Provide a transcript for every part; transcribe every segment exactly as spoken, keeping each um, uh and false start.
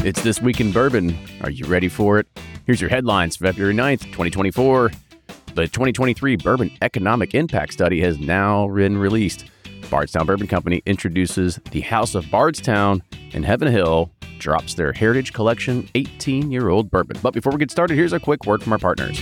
It's This Week in Bourbon. Are you ready for it? Here's your headlines for February ninth, twenty twenty-four. The twenty twenty-three Bourbon Economic Impact Study has now been released. Bardstown Bourbon Company introduces the House of Bardstown, and Heaven Hill drops their Heritage Collection eighteen-year-old bourbon. But before we get started, here's a quick word from our partners.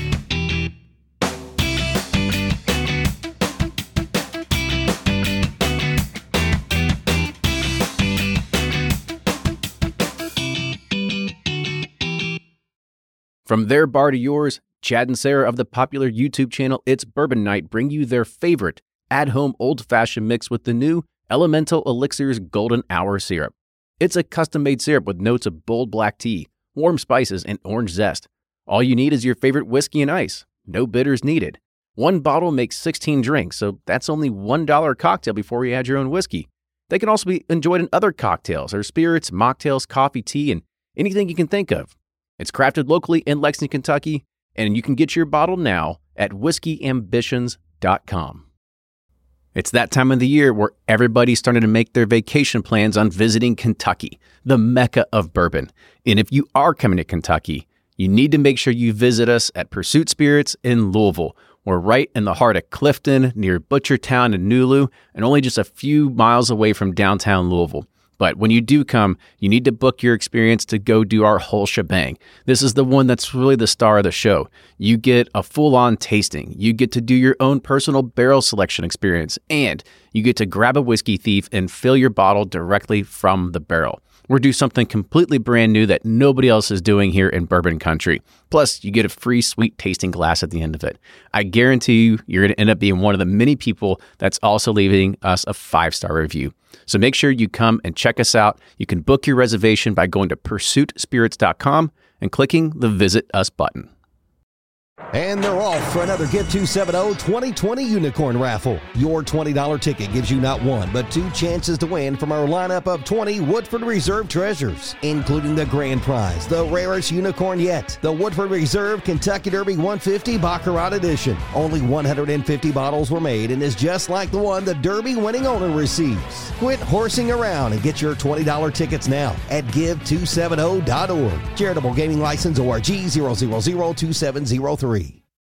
From their bar to yours, Chad and Sarah of the popular YouTube channel It's Bourbon Night bring you their favorite at-home old-fashioned mix with the new Elemental Elixirs Golden Hour Syrup. It's a custom-made syrup with notes of bold black tea, warm spices, and orange zest. All you need is your favorite whiskey and ice. No bitters needed. One bottle makes sixteen drinks, so that's only one dollar a cocktail before you add your own whiskey. They can also be enjoyed in other cocktails or spirits, mocktails, coffee, tea, and anything you can think of. It's crafted locally in Lexington, Kentucky, and you can get your bottle now at whiskey ambitions dot com. It's that time of the year where everybody's starting to make their vacation plans on visiting Kentucky, the mecca of bourbon. And if you are coming to Kentucky, you need to make sure you visit us at Pursuit Spirits in Louisville. We're right in the heart of Clifton, near Butchertown and Nulu, and only just a few miles away from downtown Louisville. But when you do come, you need to book your experience to go do our whole shebang. This is the one that's really the star of the show. You get a full-on tasting. You get to do your own personal barrel selection experience. And you get to grab a whiskey thief and fill your bottle directly from the barrel. We're doing something completely brand new that nobody else is doing here in Bourbon Country. Plus, you get a free sweet tasting glass at the end of it. I guarantee you, you're going to end up being one of the many people that's also leaving us a five-star review. So make sure you come and check us out. You can book your reservation by going to pursuit spirits dot com and clicking the Visit Us button. And they're off for another Get two seventy twenty twenty Unicorn Raffle. Your twenty dollars ticket gives you not one, but two chances to win from our lineup of twenty Woodford Reserve treasures, including the grand prize, the rarest unicorn yet, the Woodford Reserve Kentucky Derby one fifty Baccarat Edition. Only one hundred fifty bottles were made and is just like the one the Derby winning owner receives. Quit horsing around and get your twenty dollars tickets now at give two seventy dot org. Charitable Gaming License O R G zero zero zero two seven zero three.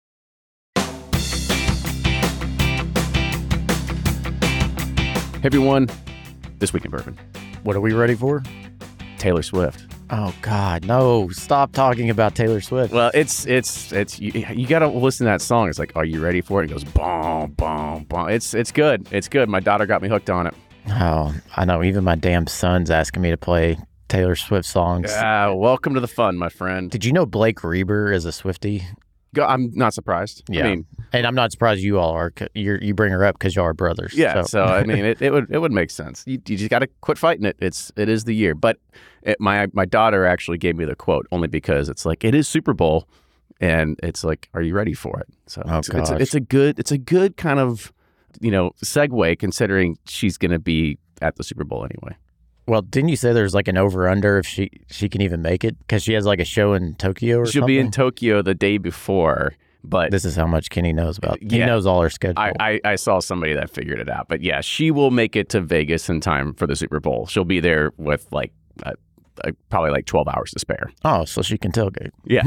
Hey everyone, This Week in Bourbon. What are we ready for? Taylor Swift. Oh God, no! Stop talking about Taylor Swift. Well, it's it's it's you, you got to listen to that song. It's like, are you ready for it? It goes boom, boom, boom. It's it's good. It's good. My daughter got me hooked on it. Oh, I know. Even my damn son's asking me to play Taylor Swift songs. Uh, welcome to the fun, my friend. Did you know Blake Reber is a Swiftie? Go, I'm not surprised. Yeah, I mean, and I'm not surprised you all are. You you bring her up because y'all are brothers. Yeah, so, so I mean, it, it would it would make sense. You, you just got to quit fighting it. It's it is the year. But it, my my daughter actually gave me the quote only because it's like it is Super Bowl, and it's like, are you ready for it? So oh, it's, it's, a, it's a good it's a good kind of you know segue considering she's going to be at the Super Bowl anyway. Well, didn't you say there's like an over-under if she, she can even make it? Because she has like a show in Tokyo or She'll something? be in Tokyo the day before, but... This is how much Kenny knows about. He yeah, knows all her schedule. I, I, I saw somebody that figured it out. But yeah, she will make it to Vegas in time for the Super Bowl. She'll be there with like uh, uh, probably like twelve hours to spare. Oh, so she can tailgate. Yeah.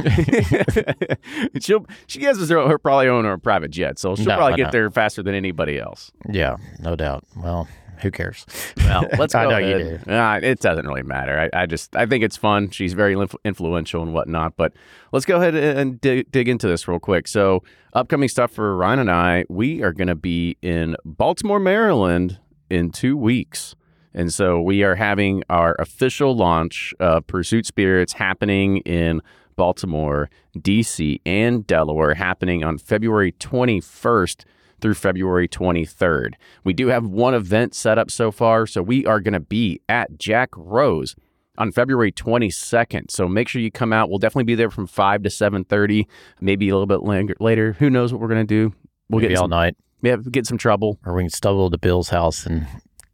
she'll She has her, her probably own her private jet, so she'll No, probably I get know. there faster than anybody else. Yeah, no doubt. Well... Who cares? Well, let's go I know ahead. you do. Uh, it doesn't really matter. I, I just I think it's fun. She's very influ- influential and whatnot. But let's go ahead and dig, dig into this real quick. So upcoming stuff for Ryan and I, we are going to be in Baltimore, Maryland in two weeks. And so we are having our official launch of Pursuit Spirits happening in Baltimore, D C, and Delaware, happening on February twenty-first through February twenty-third. We do have one event set up so far, so we are going to be at Jack Rose on February twenty-second. So make sure you come out. We'll definitely be there from five to seven thirty, maybe a little bit later. later. Who knows what we're going to do? We'll Maybe get all some, night. Yeah, get some trouble. Or we can stumble to Bill's house and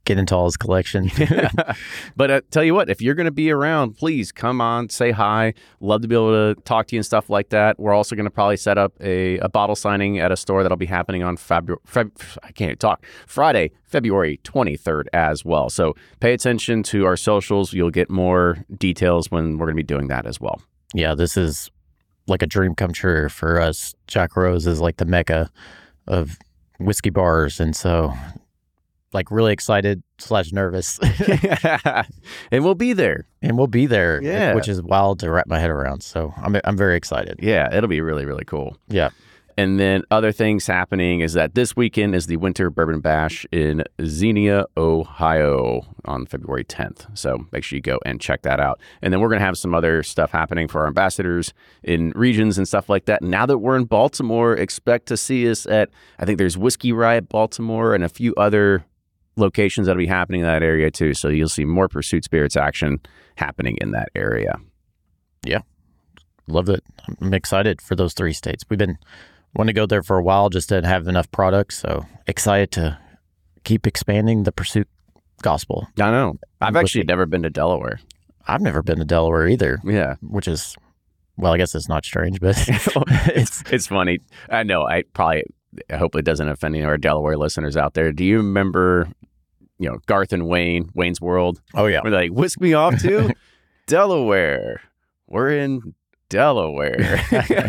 get into all his collection. But uh, tell you what, if you're going to be around, please come on, say hi. Love to be able to talk to you and stuff like that. We're also going to probably set up a, a bottle signing at a store that'll be happening on February. Feb- I can't talk. Friday, February twenty-third as well. So pay attention to our socials. You'll get more details when we're going to be doing that as well. Yeah, this is like a dream come true for us. Jack Rose is like the mecca of whiskey bars, and so like really excited slash nervous. And we'll be there. And we'll be there, Yeah. which is wild to wrap my head around. So I'm I'm very excited. Yeah, it'll be really, really cool. Yeah. And then other things happening is that this weekend is the Winter Bourbon Bash in Xenia, Ohio on February tenth. So make sure you go and check that out. And then we're going to have some other stuff happening for our ambassadors in regions and stuff like that. Now that we're in Baltimore, expect to see us at, I think there's Whiskey Riot Baltimore and a few other locations that'll be happening in that area too. So you'll see more Pursuit Spirits action happening in that area. Yeah. Love it. I'm excited for those three states. We've been wanting to go there for a while, just didn't have enough products. So excited to keep expanding the Pursuit gospel. I know. I've Whiskey. actually never been to Delaware. I've never been to Delaware either. Yeah. Which is, well, I guess it's not strange, but it's it's funny. I know. I probably, I hope it doesn't offend any of our Delaware listeners out there. Do you remember, you know, Garth and Wayne, Wayne's World? Oh, yeah. Where they're like, whisk me off to Delaware. We're in Delaware.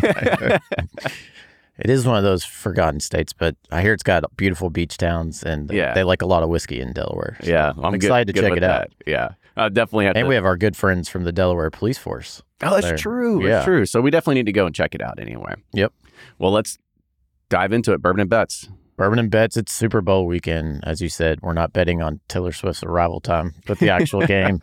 It is one of those forgotten states, but I hear it's got beautiful beach towns, and Yeah. they like a lot of whiskey in Delaware. So Yeah. I'm excited to check it out. that. Yeah. I definitely have And to. we have our good friends from the Delaware Police Force. oh, that's there. true. Yeah. That's true. So we definitely need to go and check it out anyway. Yep. Well, let's dive into it. Bourbon and Bets. Bourbon and Bets, it's Super Bowl weekend. As you said, we're not betting on Taylor Swift's arrival time, but the actual game.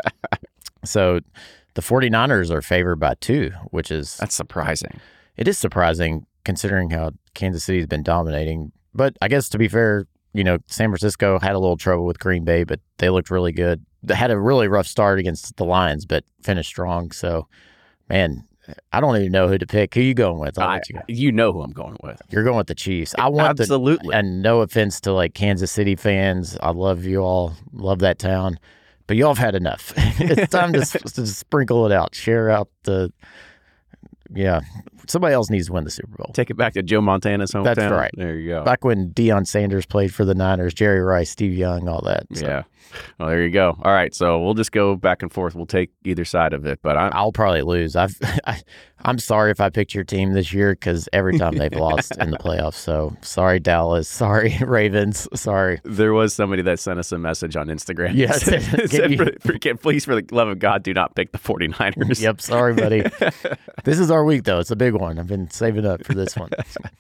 So the 49ers are favored by two, which is, That's surprising. it is surprising considering how Kansas City's been dominating. But I guess to be fair, you know, San Francisco had a little trouble with Green Bay, but they looked really good. They had a really rough start against the Lions, but finished strong. So, man, I don't even know who to pick. Who you going with? I'll I, let you go. you know who I'm going with. You're going with the Chiefs. I want Absolutely. the, and no offense to like Kansas City fans. I love you all. Love that town. But y'all have had enough. It's time to, to sprinkle it out. Share out the, yeah. Somebody else needs to win the Super Bowl. Take it back to Joe Montana's hometown. That's right. There you go. Back when Deion Sanders played for the Niners, Jerry Rice, Steve Young, all that. So Yeah. Well, there you go. All right. So we'll just go back and forth. We'll take either side of it. But I'm, I'll probably lose. I've, I, I'm sorry if I picked your team this year because every time they've lost in the playoffs. So sorry, Dallas. Sorry, Ravens. Sorry. there was somebody that sent us a message on Instagram. Yes. Said, Can said, you- for, for, please, for the love of God, do not pick the 49ers. Yep. Sorry, buddy. This is our week, though. It's a big one. I've been saving up for this one.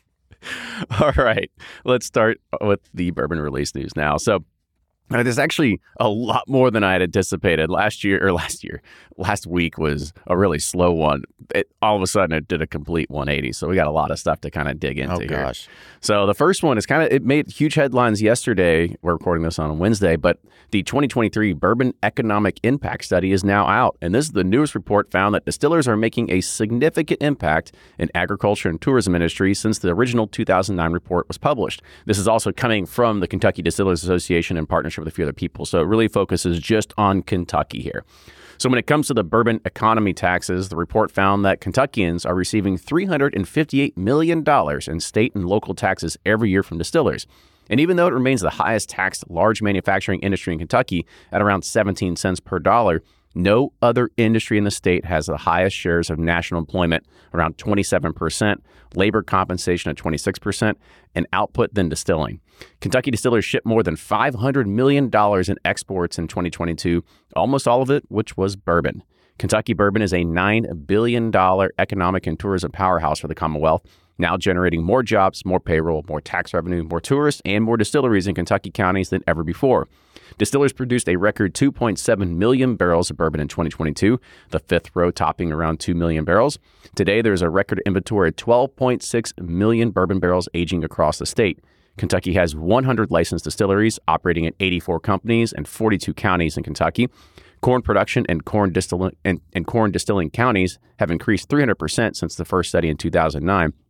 All right. Let's start with the bourbon release news now. So uh, there's actually a lot more than I had anticipated. Last year, or last year, last week was a really slow one. It, all of a sudden, it did a complete one eighty. So we got a lot of stuff to kind of dig into Oh, here. gosh. So the first one is kind of, it made huge headlines yesterday. We're recording this on Wednesday, but the twenty twenty-three Bourbon Economic Impact Study is now out. And this is the newest report found that distillers are making a significant impact in agriculture and tourism industry since the original two thousand nine report was published. This is also coming from the Kentucky Distillers Association in partnership with a few other people. So it really focuses just on Kentucky here. So when it comes to the bourbon economy taxes, the report found that Kentuckians are receiving three hundred fifty-eight million dollars in state and local taxes every year from distillers. And even though it remains the highest taxed large manufacturing industry in Kentucky at around seventeen cents per dollar, no other industry in the state has the highest shares of national employment, around twenty-seven percent, labor compensation at twenty-six percent, and output than distilling. Kentucky distillers shipped more than five hundred million dollars in exports in twenty twenty-two, almost all of it which was bourbon. Kentucky bourbon is a nine billion dollars economic and tourism powerhouse for the Commonwealth, now generating more jobs, more payroll, more tax revenue, more tourists, and more distilleries in Kentucky counties than ever before. Distillers produced a record two point seven million barrels of bourbon in twenty twenty-two, the fifth row topping around two million barrels. Today, there's a record inventory of twelve point six million bourbon barrels aging across the state. Kentucky has one hundred licensed distilleries operating in eighty-four companies and forty-two counties in Kentucky. Corn production and corn distilling and, and corn distilling counties have increased three hundred percent since the first study in two thousand nine.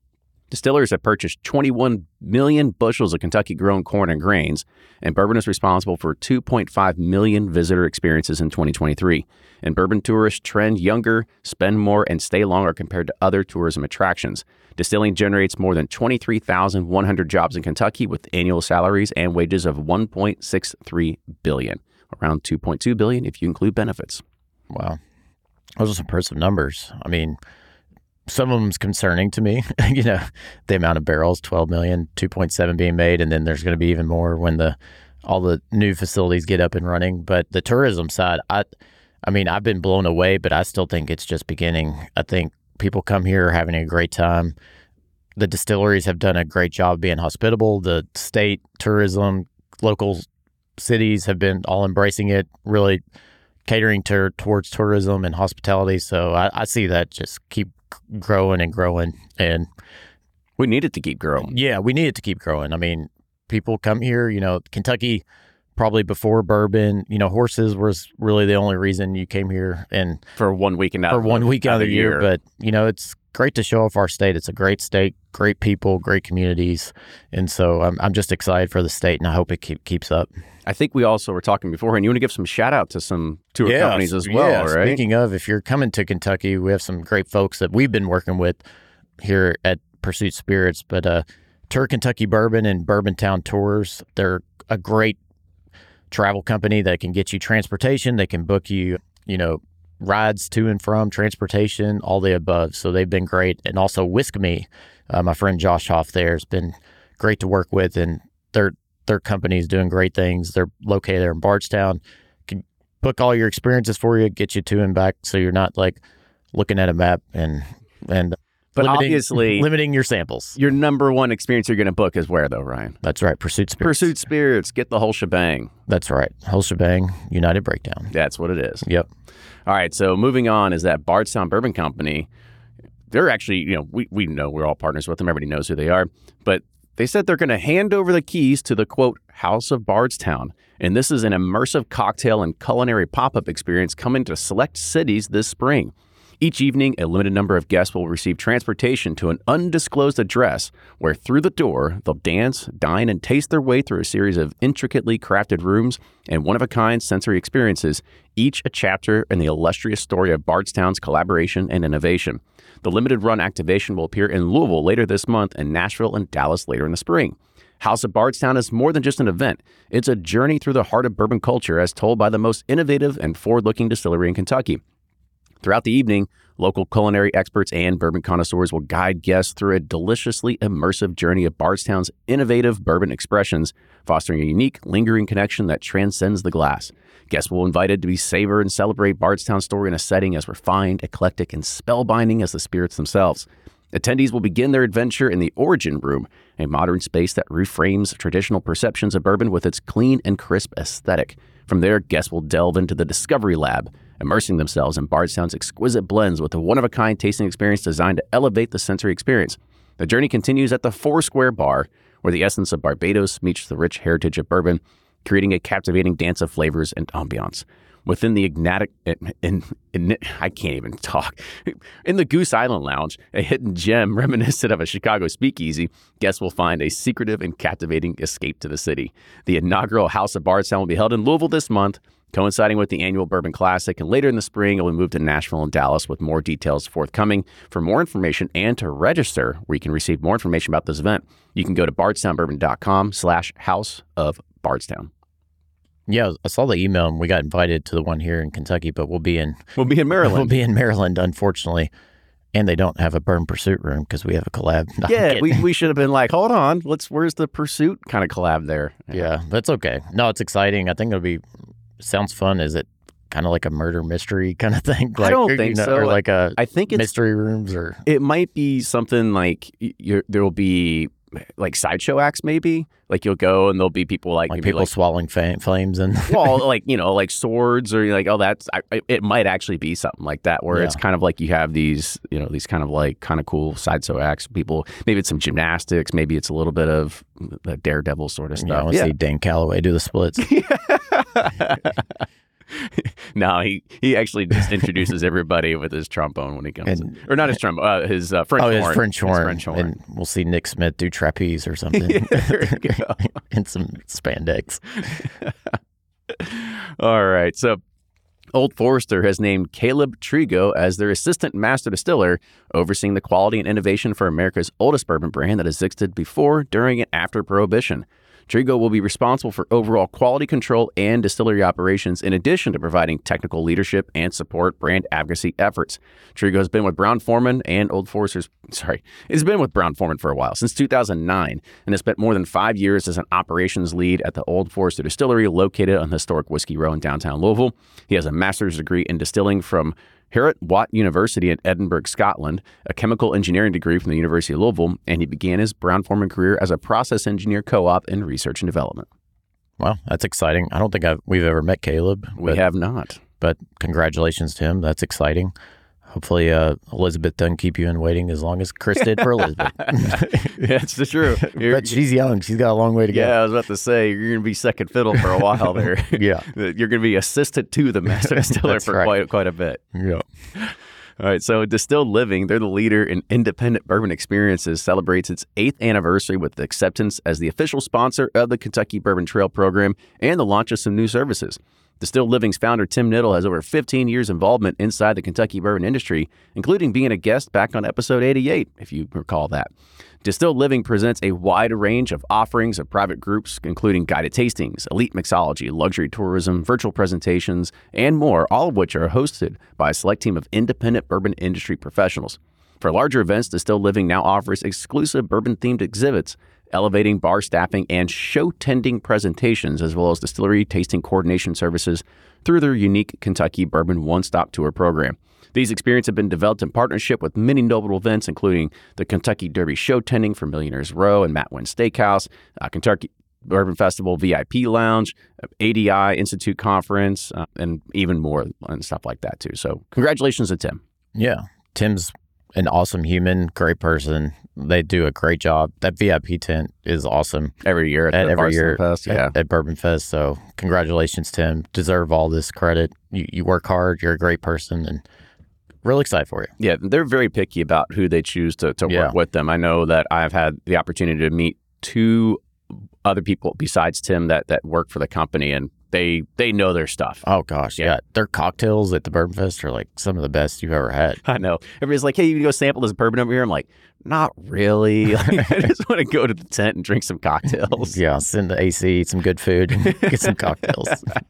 Distillers have purchased twenty-one million bushels of Kentucky-grown corn and grains, and bourbon is responsible for two point five million visitor experiences in twenty twenty-three. And bourbon tourists trend younger, spend more, and stay longer compared to other tourism attractions. Distilling generates more than twenty-three thousand one hundred jobs in Kentucky with annual salaries and wages of one point six three billion dollars, around two point two billion dollars if you include benefits. Wow. Those are some impressive numbers. I mean, some of them's concerning to me, you know, the amount of barrels, twelve million, two point seven being made, and then there's going to be even more when the all the new facilities get up and running. But the tourism side, I I mean, I've been blown away, but I still think it's just beginning. I think people come here having a great time. The distilleries have done a great job being hospitable. The state tourism, local cities have been all embracing it, really catering to, towards tourism and hospitality. So I, I see that just keep growing and growing, and we need it to keep growing. Yeah, we need it to keep growing. I mean, people come here, you know, Kentucky, probably before bourbon, you know, horses was really the only reason you came here, and for one weekend out for one week out of the year. year. But you know, it's great to show off our state. It's a great state, great people, great communities, and so I'm I'm just excited for the state, and I hope it keep, keeps up. I think we also were talking before, and you want to give some shout out to some tour yeah, companies as well, yeah. right? Speaking of, if you're coming to Kentucky, we have some great folks that we've been working with here at Pursuit Spirits. But uh, Tour Kentucky Bourbon and Bourbon Town Tours, they're a great travel company that can get you transportation. They can book you, you know, rides to and from, transportation, all the above. So they've been great. And also Whisk Me, uh, my friend Josh Hoff there has been great to work with, and they're Their company is doing great things. They're located there in Bardstown. Can book all your experiences for you, get you to and back, so you're not like looking at a map and and but limiting, obviously limiting your samples. Your number one experience you're going to book is where, though, Ryan? That's right, Pursuit Spirits. Pursuit Spirits. Get the whole shebang. That's right, whole shebang. United Breakdown. That's what it is. Yep. All right. So moving on is that Bardstown Bourbon Company. They're actually, you know, we we know we're all partners with them. Everybody knows who they are, but they said they're going to hand over the keys to the, quote, House of Bardstown. And this is an immersive cocktail and culinary pop-up experience coming to select cities this spring. Each evening, a limited number of guests will receive transportation to an undisclosed address where through the door, they'll dance, dine, and taste their way through a series of intricately crafted rooms and one-of-a-kind sensory experiences, each a chapter in the illustrious story of Bardstown's collaboration and innovation. The limited-run activation will appear in Louisville later this month and Nashville and Dallas later in the spring. House of Bardstown is more than just an event. It's a journey through the heart of bourbon culture as told by the most innovative and forward-looking distillery in Kentucky. Throughout the evening, local culinary experts and bourbon connoisseurs will guide guests through a deliciously immersive journey of Bardstown's innovative bourbon expressions, fostering a unique, lingering connection that transcends the glass. Guests will be invited to be savor and celebrate Bardstown's story in a setting as refined, eclectic, and spellbinding as the spirits themselves. Attendees will begin their adventure in the Origin Room, a modern space that reframes traditional perceptions of bourbon with its clean and crisp aesthetic. From there, guests will delve into the Discovery Lab, immersing themselves in Bardstown's exquisite blends with a one-of-a-kind tasting experience designed to elevate the sensory experience. The journey continues at the Four Square Bar, where the essence of Barbados meets the rich heritage of bourbon, creating a captivating dance of flavors and ambiance. Within the Ignatic, in, in, in, I can't even talk. In the Goose Island Lounge, a hidden gem reminiscent of a Chicago speakeasy, guests will find a secretive and captivating escape to the city. The inaugural House of Bardstown will be held in Louisville this month, coinciding with the annual Bourbon Classic, and later in the spring, it will move to Nashville and Dallas with more details forthcoming. For more information and to register, where you can receive more information about this event, you can go to bardstownbourbon.com slash House of Bardstown. Yeah, I saw the email and we got invited to the one here in Kentucky, but we'll be in we'll be in Maryland. We'll be in Maryland, unfortunately, and they don't have a Bourbon Pursuit room because we have a collab. No, yeah, we we should have been like, hold on, let's. Where's the Pursuit kind of collab there? Yeah, yeah, that's okay. No, it's exciting. I think it'll be. Sounds fun. Is it kind of like a murder mystery kind of thing? Like, I don't think you know, so. Or like a I think it's, mystery rooms, or it might be something like you're, there will be. Like sideshow acts, maybe. Like you'll go and there'll be people like like maybe people like, swallowing fa- flames and well, like you know, like swords or like oh, that's I, it might actually be something like that where yeah. it's kind of like you have these you know these kind of like kind of cool sideshow acts. People maybe it's some gymnastics, maybe it's a little bit of the Daredevil sort of stuff. Yeah, I want to yeah. see Dan Calloway do the splits. No, he, he actually just introduces everybody with his trombone when he comes And- in. Or not his trombone, uh, his uh, French oh, horn. his French horn. His French horn. And we'll see Nick Smith do trapeze or something. There you go. In some spandex. All right. So Old Forester has named Caleb Trigo as their assistant master distiller, overseeing the quality and innovation for America's oldest bourbon brand that existed before, during, and after Prohibition. Trigo will be responsible for overall quality control and distillery operations, in addition to providing technical leadership and support brand advocacy efforts. Trigo has been with Brown-Forman and Old Forester's, sorry, it's been with Brown-Forman for a while, since two thousand nine, and has spent more than five years as an operations lead at the Old Forester Distillery, located on historic Whiskey Row in downtown Louisville. He has a master's degree in distilling from Heriot Watt University in Edinburgh, Scotland, a chemical engineering degree from the University of Louisville, and he began his Brown-Forman career as a process engineer co-op in research and development. Well, that's exciting. I don't think I've, we've ever met Caleb. We but, have not. But congratulations to him. That's exciting. Hopefully, uh, Elizabeth doesn't keep you in waiting as long as Chris did for Elizabeth. That's true. You're, But she's young. She's got a long way to yeah, go. I was about to say, you're going to be second fiddle for a while there. Yeah. You're going to be assistant to the master distiller That's for right. quite quite a bit. Yeah. All right, so Distilled Living, they're the leader in independent bourbon experiences, celebrates its eighth anniversary with acceptance as the official sponsor of the Kentucky Bourbon Trail program and the launch of some new services. Distilled Living's founder, Tim Niddle, has over fifteen years involvement inside the Kentucky bourbon industry, including being a guest back on episode eighty-eight, if you recall that. Distilled Living presents a wide range of offerings of private groups, including guided tastings, elite mixology, luxury tourism, virtual presentations, and more, all of which are hosted by a select team of independent bourbon industry professionals. For larger events, Distilled Living now offers exclusive bourbon-themed exhibits, elevating bar staffing and show tending presentations, as well as distillery tasting coordination services through their unique Kentucky Bourbon One-Stop Tour program. These experiences have been developed in partnership with many notable events, including the Kentucky Derby show tending for Millionaires Row and Matt Wynn Steakhouse, uh, Kentucky Bourbon Festival V I P Lounge, A D I Institute Conference, uh, and even more and stuff like that, too. So congratulations to Tim. Yeah. Tim's an awesome human, great person. They do a great job. That V I P tent is awesome. Every year at, At the every Barcelona year Fest, yeah. at, at Bourbon Fest. So congratulations, Tim. Deserve all this credit. You, you work hard. You're a great person, and really excited for you. Yeah, they're very picky about who they choose to, to Yeah. work with them. I know that I've had the opportunity to meet two other people besides Tim that, that work for the company, and they they know their stuff. Oh, gosh. Yeah. Yeah. Their cocktails at the Bourbon Fest are like some of the best you've ever had. I know. Everybody's like, hey, you can go sample this bourbon over here. I'm like, not really. Like, I just want to go to the tent and drink some cocktails. Yeah. Send the A C, eat some good food, and get some cocktails.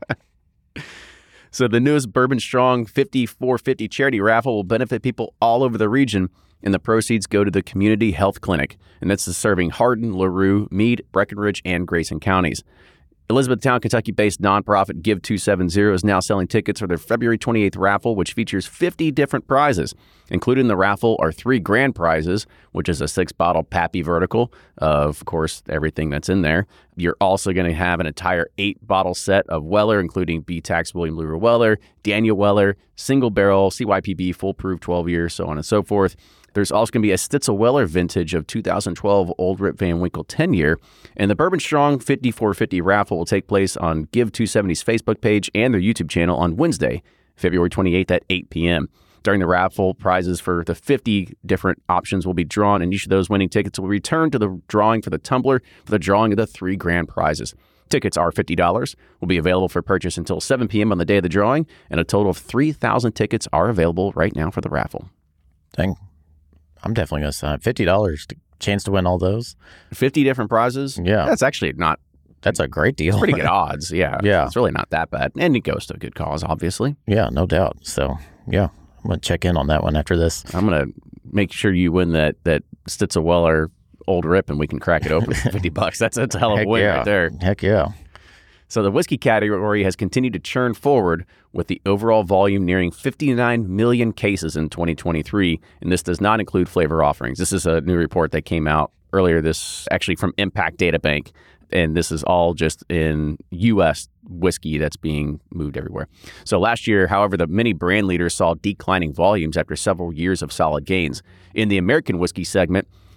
So the newest Bourbon Strong fifty-four fifty charity raffle will benefit people all over the region, and the proceeds go to the Community Health Clinic, and that's serving Hardin, LaRue, Meade, Breckenridge, and Grayson counties. Elizabethtown, Kentucky-based nonprofit Give two seventy is now selling tickets for their February twenty-eighth raffle, which features fifty different prizes. Included in the raffle are three grand prizes, which is a six-bottle Pappy Vertical, of course, everything that's in there. You're also going to have an entire eight-bottle set of Weller, including B-Tax William Lura Weller, Daniel Weller, Single Barrel, C Y P B, Full Proof twelve years, so on and so forth. There's also going to be a Stitzel Weller vintage of two thousand twelve Old Rip Van Winkle ten year. And the Bourbon Strong fifty-four fifty raffle will take place on Give two seventy's Facebook page and their YouTube channel on Wednesday, February twenty-eighth at eight p.m. During the raffle, prizes for the fifty different options will be drawn, and each of those winning tickets will return to the drawing for the tumbler for the drawing of the three grand prizes. Tickets are fifty dollars, will be available for purchase until seven p.m. on the day of the drawing, and a total of three thousand tickets are available right now for the raffle. Dang. I'm definitely going to sign. fifty dollars, chance to win all those. fifty different prizes? Yeah. That's actually not That's a great deal. pretty good odds. Yeah. Yeah. It's really not that bad. And it goes to a good cause, obviously. Yeah, no doubt. So, yeah, I'm going to check in on that one after this. I'm going to make sure you win that, that Stitzel Weller Old Rip and we can crack it open for fifty bucks. That's, that's a hell of a Heck win yeah. right there. Heck yeah. So the whiskey category has continued to churn forward, with the overall volume nearing fifty-nine million cases in twenty twenty-three, and this does not include flavor offerings. This is a new report that came out earlier this, actually from Impact Data Bank, and this is all just in U S whiskey that's being moved everywhere. So last year, however, the many brand leaders saw declining volumes after several years of solid gains. In the American whiskey segment,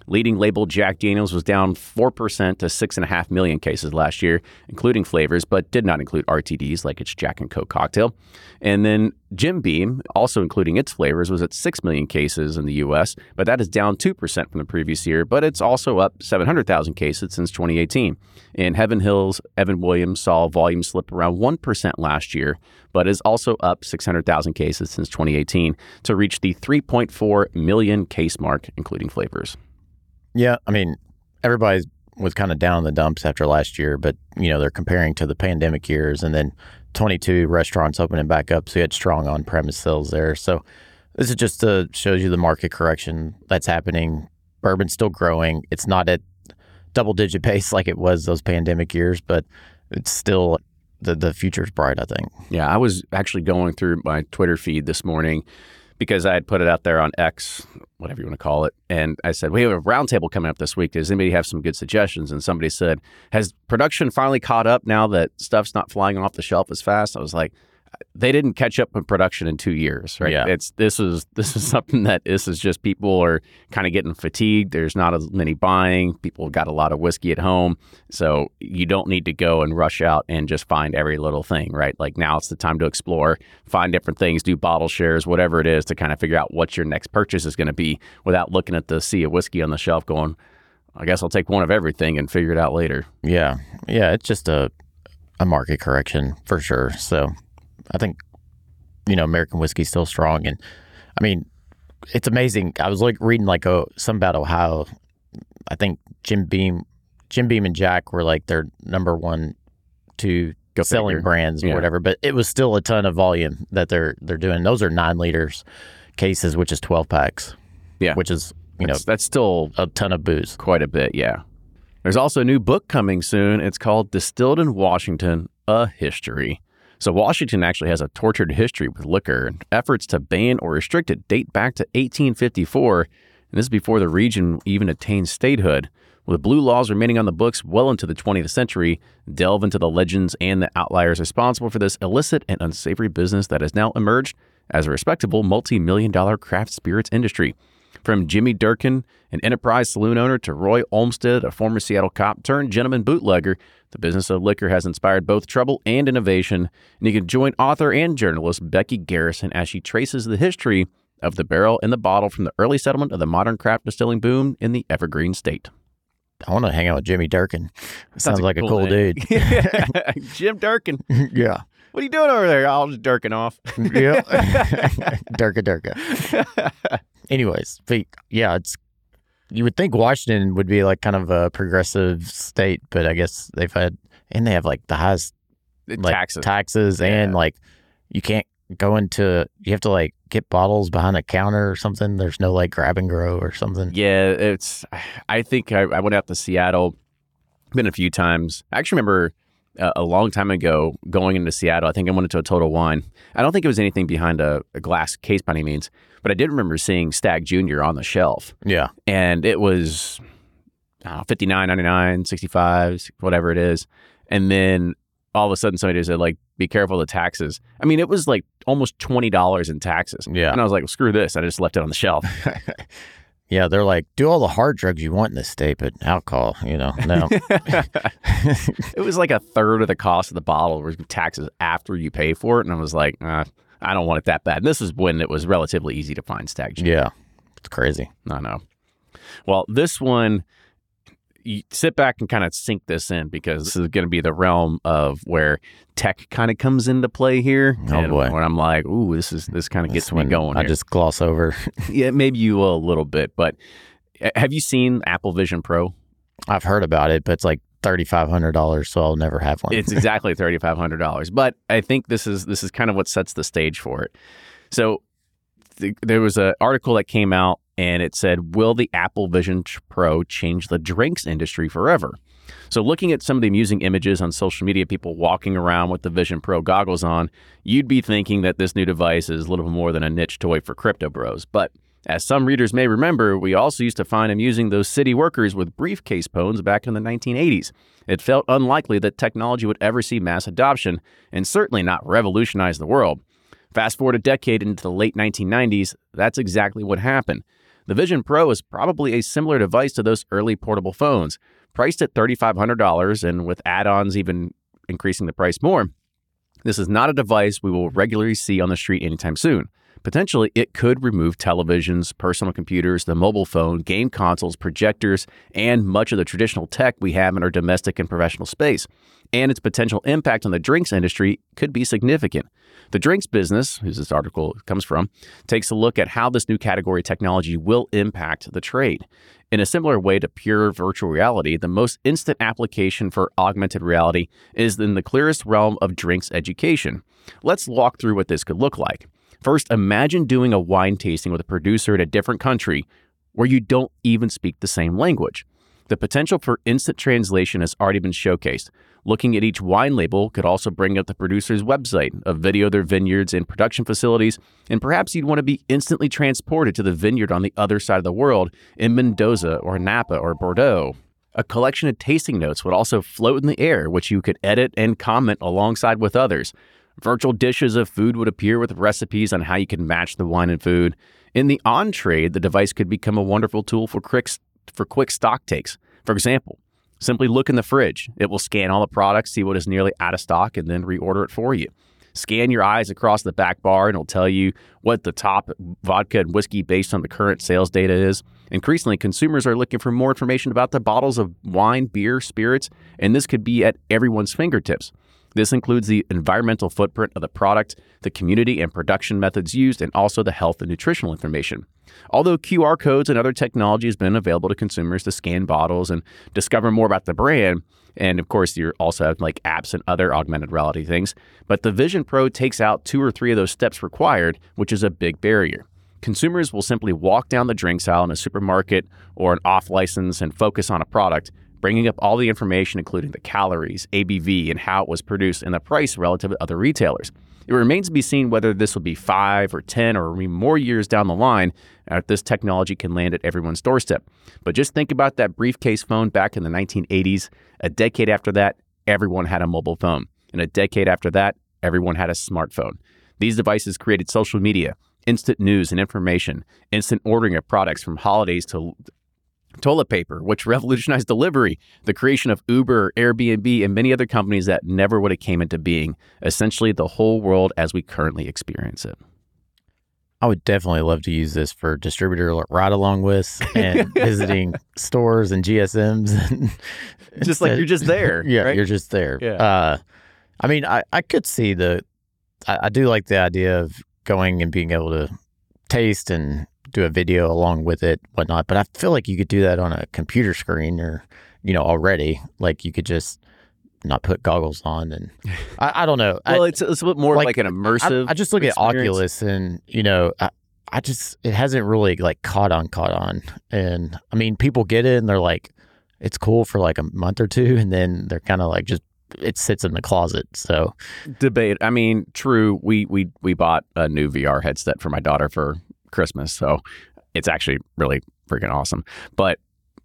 Leading label Jack Daniels was down four percent to six point five million cases last year, including flavors, but did not include R T Ds like its Jack and Coke cocktail. And then Jim Beam, also including its flavors, was at six million cases in the U S, but that is down two percent from the previous year, but it's also up seven hundred thousand cases since twenty eighteen. In Heaven Hills, Evan Williams saw volume slip around one percent last year, but is also up six hundred thousand cases since twenty eighteen to reach the three point four million case mark, including flavors. Yeah, I mean, everybody was kind of down in the dumps after last year, but, you know, they're comparing to the pandemic years, and then twenty-two restaurants opening back up, so you had strong on-premise sales there. So this is just uh, shows you the market correction that's happening. Bourbon's still growing. It's not at double-digit pace like it was those pandemic years, but it's still, the, the future's bright, I think. Yeah, I was actually going through my Twitter feed this morning because I had put it out there on X, whatever you want to call it, and I said, we have a roundtable coming up this week. Does anybody have some good suggestions? And somebody said, has production finally caught up now that stuff's not flying off the shelf as fast? I was like, they didn't catch up with production in two years, right? Yeah. It's this is this is something that this is just people are kind of getting fatigued. There's not as many buying. People got a lot of whiskey at home, so you don't need to go and rush out and just find every little thing, right? Like now it's the time to explore, find different things, do bottle shares, whatever it is, to kind of figure out what your next purchase is going to be without looking at the sea of whiskey on the shelf, going, I guess I'll take one of everything and figure it out later. Yeah, yeah, it's just a a market correction for sure. So I think, you know, American whiskey's still strong. And I mean, it's amazing. I was like reading like oh, some about Ohio. I think Jim Beam, Jim Beam and Jack were like their number one, two Go selling figure. brands or Yeah. whatever. But it was still a ton of volume that they're they're doing. Those are nine liters cases, which is twelve packs. Yeah. Which is, you That's, know, that's still a ton of booze. quite a bit, yeah. There's also a new book coming soon. It's called Distilled in Washington, A History. So Washington actually has a tortured history with liquor, and efforts to ban or restrict it date back to eighteen fifty-four, and this is before the region even attained statehood. With blue laws remaining on the books well into the twentieth century, delve into the legends and the outliers responsible for this illicit and unsavory business that has now emerged as a respectable multi-million dollar craft spirits industry. From Jimmy Durkin, an enterprise saloon owner, to Roy Olmsted, a former Seattle cop turned gentleman bootlegger, the business of liquor has inspired both trouble and innovation, and you can join author and journalist Becky Garrison as she traces the history of the barrel and the bottle from the early settlement of the modern craft distilling boom in the Evergreen State. I want to hang out with Jimmy Durkin. Sounds a like a cool cool name. dude. Jim Durkin. Yeah. What are you doing over there? I'll just Durkin off. Yeah. Durka Durka. Anyways, but yeah, it's, you would think Washington would be like kind of a progressive state, but I guess they've had, and they have like the highest like, Taxes. taxes and Yeah. like you can't go into, you have to like get bottles behind a counter or something. There's no like grab and grow or something. Yeah, it's, I think I, I went out to Seattle, been a few times. I actually remember uh, a long time ago going into Seattle. I think I went into a Total Wine. I don't think it was anything behind a, a glass case by any means, but I did remember seeing Stag Junior on the shelf. Yeah. And it was I don't know, fifty-nine ninety-nine, sixty-five, whatever it is. And then all of a sudden somebody said, like, be careful of the taxes. I mean, it was like almost twenty dollars in taxes. Yeah. And I was like, well, screw this. I just left it on the shelf. Yeah, they're like, do all the hard drugs you want in this state, but alcohol, you know, no. It was like a third of the cost of the bottle was taxes after you pay for it. And I was like, uh, I don't want it that bad. And this is when it was relatively easy to find Stag Junior. Yeah, it's crazy. I know. Well, this one, you sit back and kind of sink this in, because this is going to be the realm of where tech kind of comes into play here. Oh, and boy. When I'm like, ooh, this is this kind of gets This me one going. I here. just gloss over. Yeah, maybe you will a little bit, but uh, have you seen Apple Vision Pro? I've heard about it, but it's like thirty-five hundred dollars, so I'll never have one. It's exactly thirty-five hundred dollars. But I think this is this is kind of what sets the stage for it. So th- there was an article that came out, and it said, will the Apple Vision Pro change the drinks industry forever? So looking at some of the amusing images on social media, people walking around with the Vision Pro goggles on, you'd be thinking that this new device is a little more than a niche toy for crypto bros. But as some readers may remember, we also used to find amusing those city workers with briefcase phones back in the nineteen eighties. It felt unlikely that technology would ever see mass adoption, and certainly not revolutionize the world. Fast forward a decade into the late nineteen nineties, that's exactly what happened. The Vision Pro is probably a similar device to those early portable phones, priced at three thousand five hundred dollars and with add-ons even increasing the price more. This is not a device we will regularly see on the street anytime soon. Potentially, it could remove televisions, personal computers, the mobile phone, game consoles, projectors, and much of the traditional tech we have in our domestic and professional space. And its potential impact on the drinks industry could be significant. The drinks business, whose this article comes from, takes a look at how this new category technology will impact the trade. In a similar way to pure virtual reality, the most instant application for augmented reality is in the clearest realm of drinks education. Let's walk through what this could look like. First, imagine doing a wine tasting with a producer in a different country where you don't even speak the same language. The potential for instant translation has already been showcased. Looking at each wine label could also bring up the producer's website, a video of their vineyards and production facilities, and perhaps you'd want to be instantly transported to the vineyard on the other side of the world in Mendoza or Napa or Bordeaux. A collection of tasting notes would also float in the air, which you could edit and comment alongside with others. Virtual dishes of food would appear with recipes on how you can match the wine and food. In the on-trade, the device could become a wonderful tool for quick, for quick stock takes. For example, simply look in the fridge. It will scan all the products, see what is nearly out of stock, and then reorder it for you. Scan your eyes across the back bar, and it'll tell you what the top vodka and whiskey based on the current sales data is. Increasingly, consumers are looking for more information about the bottles of wine, beer, spirits, and this could be at everyone's fingertips. This includes the environmental footprint of the product, the community and production methods used, and also the health and nutritional information. Although Q R codes and other technology has been available to consumers to scan bottles and discover more about the brand, and of course you also have like apps and other augmented reality things, but the Vision Pro takes out two or three of those steps required, which is a big barrier. Consumers will simply walk down the drinks aisle in a supermarket or an off-license and focus on a product, bringing up all the information, including the calories, A B V, and how it was produced, and the price relative to other retailers. It remains to be seen whether this will be five or ten or even more years down the line that this technology can land at everyone's doorstep. But just think about that briefcase phone back in the nineteen eighties. A decade after that, everyone had a mobile phone. And a decade after that, everyone had a smartphone. These devices created social media, instant news and information, instant ordering of products from holidays to toilet paper, which revolutionized delivery, the creation of Uber, Airbnb, and many other companies that never would have came into being, essentially the whole world as we currently experience it. I would definitely love to use this for distributor ride along with and visiting stores and G S Ms. And just like you're just there. Yeah, right? You're just there. Yeah. Uh, I mean, I, I could see the, I, I do like the idea of going and being able to taste and do a video along with it, whatnot. But I feel like you could do that on a computer screen or, you know, already. Like you could just not put goggles on. And I, I don't know. Well, I, it's, it's a bit more like, like an immersive I, I just look experience. at Oculus and, you know, I, I just, it hasn't really like caught on, caught on. And I mean, people get it and they're like, it's cool for like a month or two. And then they're kind of like, just, it sits in the closet. So debate. I mean, true. We, we, we bought a new V R headset for my daughter for Christmas, so it's actually really freaking awesome. But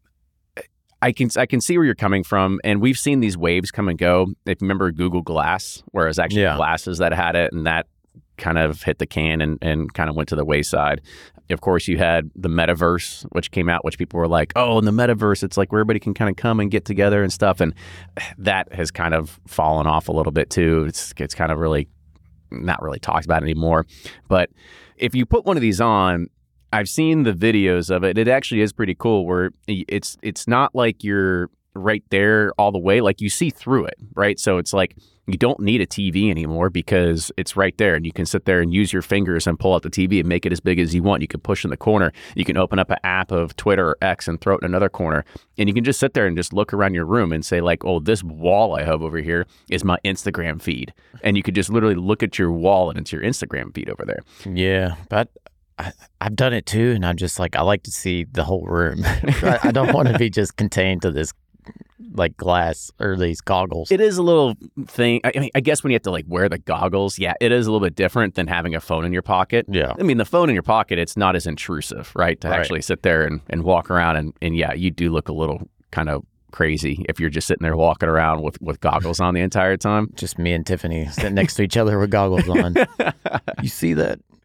I can I can see where you're coming from, and we've seen these waves come and go. If you remember Google Glass, where it was actually yeah. glasses that had it, and that kind of hit the can and, and kind of went to the wayside. Of course, you had the metaverse, which came out, which people were like, oh, in the metaverse, it's like where everybody can kind of come and get together and stuff, and that has kind of fallen off a little bit too. It's it's kind of really not really talked about anymore, but if you put one of these on, I've seen the videos of it. It actually is pretty cool where it's it's not like you're right there all the way. Like you see through it, right? So it's like you don't need a T V anymore because it's right there. And you can sit there and use your fingers and pull out the T V and make it as big as you want. You can push in the corner. You can open up an app of Twitter or X and throw it in another corner. And you can just sit there and just look around your room and say like, oh, this wall I have over here is my Instagram feed. And you could just literally look at your wall and it's your Instagram feed over there. Yeah, but I, I've done it too. And I'm just like, I like to see the whole room. I, I don't want to be just contained to this like glass or these goggles. It is a little thing. I mean, I guess when you have to like wear the goggles, yeah, it is a little bit different than having a phone in your pocket. Yeah. I mean, the phone in your pocket, it's not as intrusive, right? To Right. actually sit there and, and walk around and, and yeah, you do look a little kind of crazy if you're just sitting there walking around with, with goggles on the entire time. Just me and Tiffany sitting next to each other with goggles on. You see that?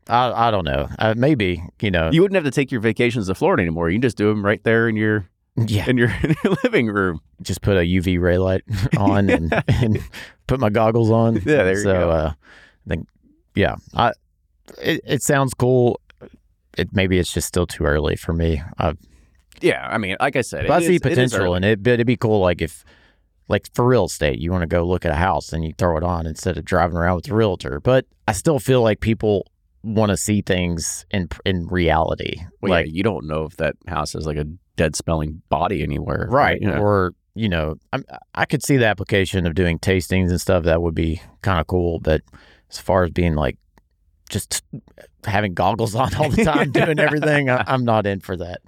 I I don't know. Uh, maybe, you know. You wouldn't have to take your vacations to Florida anymore. You can just do them right there in your Yeah. in your, in your living room. Just put a U V ray light on and, and put my goggles on. Yeah, there you so, go. Uh, I think, yeah, I, it, it sounds cool. It Maybe it's just still too early for me. I, Yeah, I mean, like I said, but I it see is- it is potential early. in it, but it'd be cool, like, if, like, for real estate, you want to go look at a house and you throw it on instead of driving around with a realtor. But I still feel like people want to see things in in reality. Well, like, yeah, you don't know if that house has like a dead smelling body anywhere. right. You know? Or, you know, I'm, I could see the application of doing tastings and stuff. That would be kind of cool. But as far as being like just having goggles on all the time, doing everything, I, I'm not in for that.